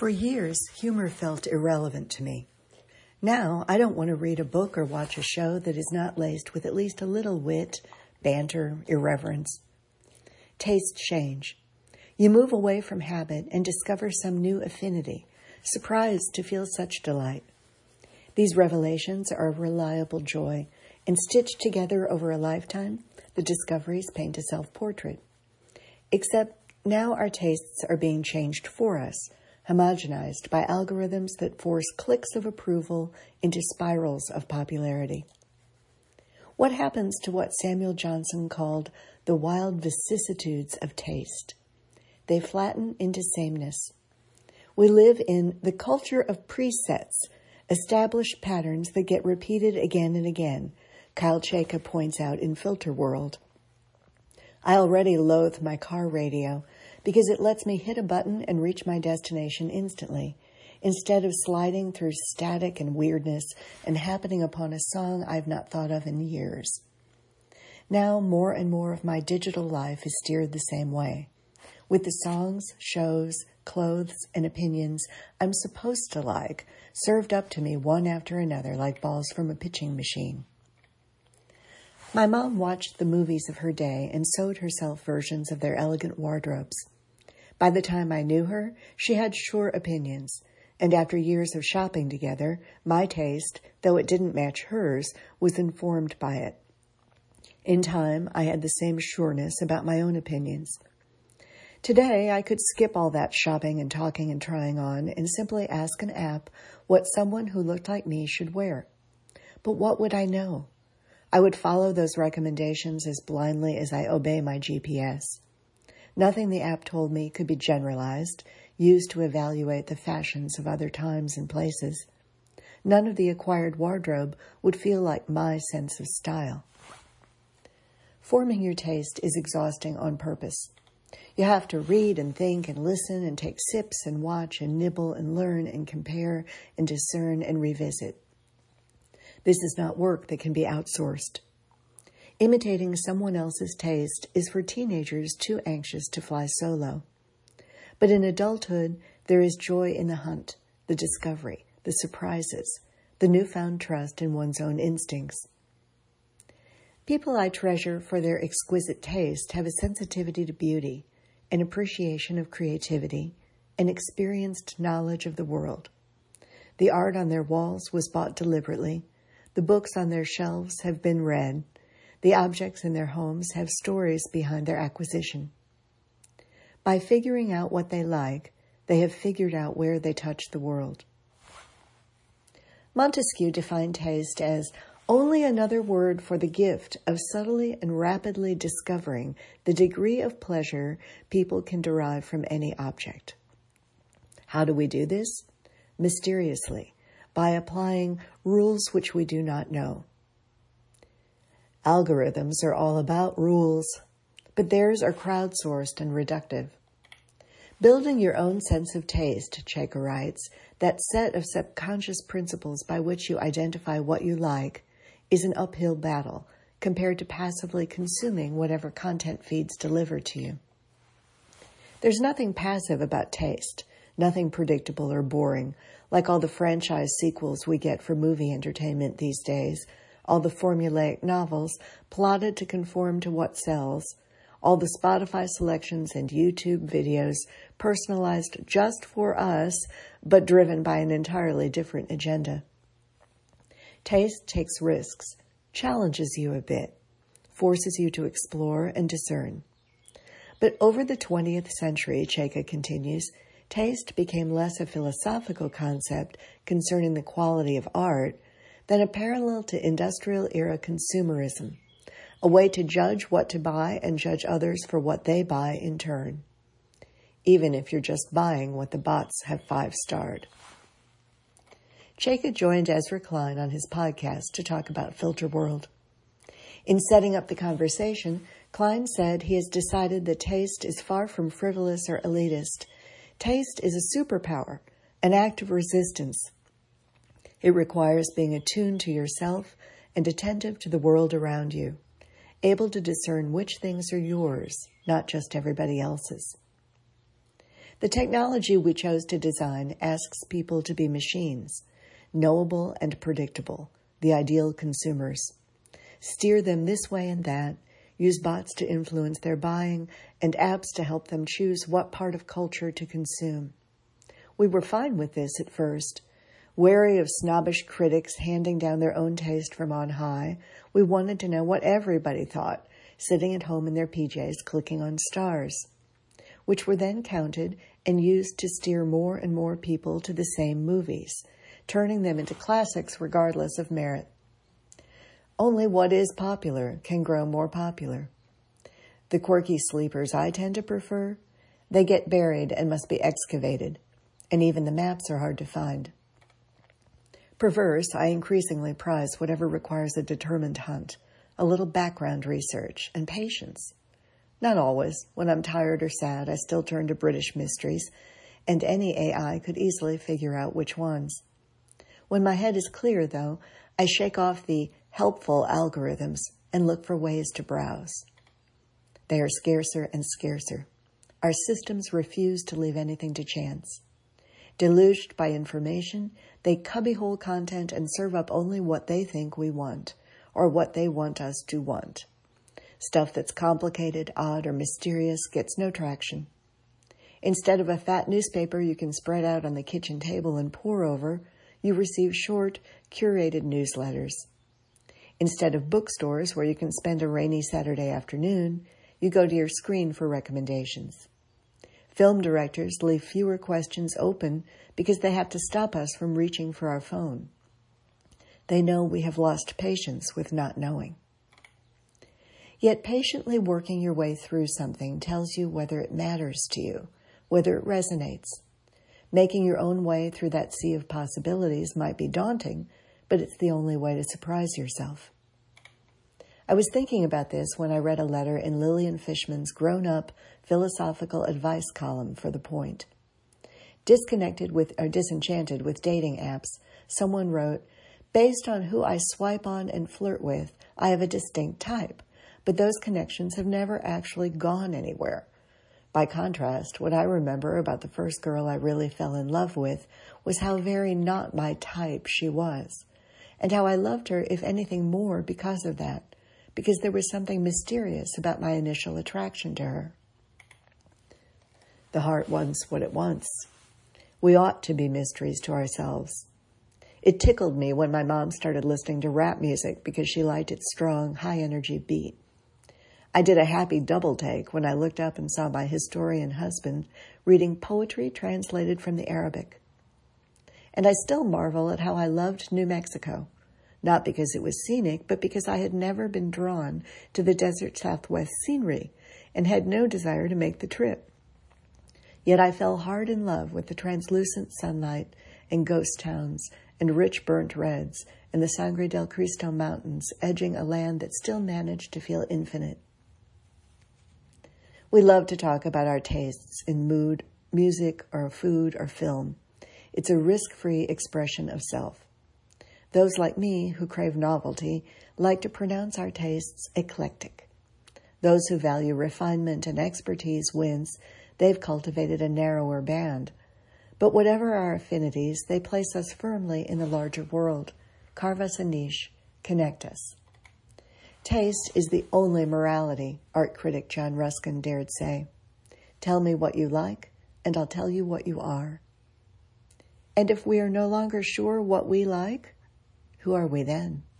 For years, humor felt irrelevant to me. Now, I don't want to read a book or watch a show that is not laced with at least a little wit, banter, irreverence. Tastes change. You move away from habit and discover some new affinity, surprised to feel such delight. These revelations are a reliable joy, and stitched together over a lifetime, the discoveries paint a self-portrait. Except now our tastes are being changed for us, homogenized by algorithms that force clicks of approval into spirals of popularity. What happens to what Samuel Johnson called the wild vicissitudes of taste? They flatten into sameness. We live in the culture of presets, established patterns that get repeated again and again, Kyle Chayka points out in Filter World. I already loathe my car radio because it lets me hit a button and reach my destination instantly, instead of sliding through static and weirdness and happening upon a song I've not thought of in years. Now, more and more of my digital life is steered the same way, with the songs, shows, clothes, and opinions I'm supposed to like served up to me one after another like balls from a pitching machine. My mom watched the movies of her day and sewed herself versions of their elegant wardrobes. By the time I knew her, she had sure opinions, and after years of shopping together, my taste, though it didn't match hers, was informed by it. In time, I had the same sureness about my own opinions. Today, I could skip all that shopping and talking and trying on and simply ask an app what someone who looked like me should wear. But what would I know? I would follow those recommendations as blindly as I obey my GPS. Nothing the app told me could be generalized, used to evaluate the fashions of other times and places. None of the acquired wardrobe would feel like my sense of style. Forming your taste is exhausting on purpose. You have to read and think and listen and take sips and watch and nibble and learn and compare and discern and revisit. This is not work that can be outsourced. Imitating someone else's taste is for teenagers too anxious to fly solo. But in adulthood, there is joy in the hunt, the discovery, the surprises, the newfound trust in one's own instincts. People I treasure for their exquisite taste have a sensitivity to beauty, an appreciation of creativity, an experienced knowledge of the world. The art on their walls was bought deliberately. The books on their shelves have been read. The objects in their homes have stories behind their acquisition. By figuring out what they like, they have figured out where they touch the world. Montesquieu defined taste as only another word for the gift of subtly and rapidly discovering the degree of pleasure people can derive from any object. How do we do this? Mysteriously, by applying rules which we do not know. Algorithms are all about rules, but theirs are crowdsourced and reductive. Building your own sense of taste, Chayka writes, that set of subconscious principles by which you identify what you like, is an uphill battle compared to passively consuming whatever content feeds deliver to you. There's nothing passive about taste, nothing predictable or boring, like all the franchise sequels we get for movie entertainment these days, all the formulaic novels plotted to conform to what sells, all the Spotify selections and YouTube videos personalized just for us, but driven by an entirely different agenda. Taste takes risks, challenges you a bit, forces you to explore and discern. But over the 20th century, Chayka continues, taste became less a philosophical concept concerning the quality of art than a parallel to industrial-era consumerism, a way to judge what to buy and judge others for what they buy in turn, even if you're just buying what the bots have 5-starred. Chayka joined Ezra Klein on his podcast to talk about Filter World. In setting up the conversation, Klein said he has decided that taste is far from frivolous or elitist. Taste is a superpower, an act of resistance. It requires being attuned to yourself and attentive to the world around you, able to discern which things are yours, not just everybody else's. The technology we chose to design asks people to be machines, knowable and predictable, the ideal consumers. Steer them this way and that, use bots to influence their buying, and apps to help them choose what part of culture to consume. We were fine with this at first. Wary of snobbish critics handing down their own taste from on high, we wanted to know what everybody thought, sitting at home in their PJs clicking on stars, which were then counted and used to steer more and more people to the same movies, turning them into classics regardless of merit. Only what is popular can grow more popular. The quirky sleepers I tend to prefer, they get buried and must be excavated, and even the maps are hard to find. Perverse, I increasingly prize whatever requires a determined hunt, a little background research, and patience. Not always. When I'm tired or sad, I still turn to British mysteries, and any AI could easily figure out which ones. When my head is clear, though, I shake off the helpful algorithms and look for ways to browse. They are scarcer and scarcer. Our systems refuse to leave anything to chance. Deluged by information, they cubbyhole content and serve up only what they think we want, or what they want us to want. Stuff that's complicated, odd, or mysterious gets no traction. Instead of a fat newspaper you can spread out on the kitchen table and pore over, you receive short, curated newsletters. Instead of bookstores where you can spend a rainy Saturday afternoon, you go to your screen for recommendations. Film directors leave fewer questions open because they have to stop us from reaching for our phone. They know we have lost patience with not knowing. Yet patiently working your way through something tells you whether it matters to you, whether it resonates. Making your own way through that sea of possibilities might be daunting, but it's the only way to surprise yourself. I was thinking about this when I read a letter in Lillian Fishman's grown-up philosophical advice column for The Point. Disenchanted with dating apps, someone wrote, "Based on who I swipe on and flirt with, I have a distinct type, but those connections have never actually gone anywhere. By contrast, what I remember about the first girl I really fell in love with was how very not my type she was, and how I loved her, if anything more, because of that, because there was something mysterious about my initial attraction to her." The heart wants what it wants. We ought to be mysteries to ourselves. It tickled me when my mom started listening to rap music because she liked its strong, high-energy beat. I did a happy double take when I looked up and saw my historian husband reading poetry translated from the Arabic. And I still marvel at how I loved New Mexico, not because it was scenic, but because I had never been drawn to the desert Southwest scenery and had no desire to make the trip. Yet I fell hard in love with the translucent sunlight and ghost towns and rich burnt reds and the Sangre del Cristo Mountains edging a land that still managed to feel infinite. We love to talk about our tastes in mood, music, or food, or film. It's a risk-free expression of self. Those like me who crave novelty like to pronounce our tastes eclectic. Those who value refinement and expertise wince. They've cultivated a narrower band. But whatever our affinities, they place us firmly in the larger world, carve us a niche, connect us. Taste is the only morality, art critic John Ruskin dared say. Tell me what you like, and I'll tell you what you are. And if we are no longer sure what we like, who are we then?